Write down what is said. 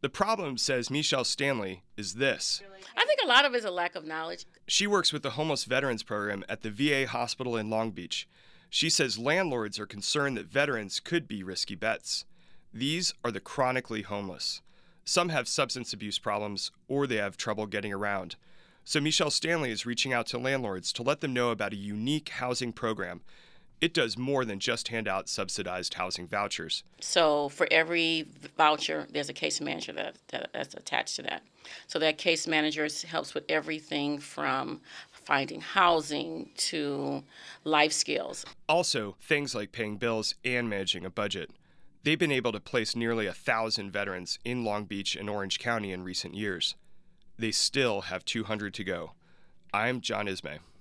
The problem, says Michelle Stanley, is this. I think a lot of it is a lack of knowledge. She works with the Homeless Veterans Program at the VA hospital in Long Beach. She says landlords are concerned that veterans could be risky bets. These are the chronically homeless. Some have substance abuse problems or they have trouble getting around. So Michelle Stanley is reaching out to landlords to let them know about a unique housing program. It does more than just hand out subsidized housing vouchers. So for every voucher, there's a case manager that's attached to that. So that case manager helps with everything from finding housing to life skills. Also, things like paying bills and managing a budget. They've been able to place nearly 1,000 veterans in Long Beach and Orange County in recent years. They still have 200 to go. I'm John Ismay.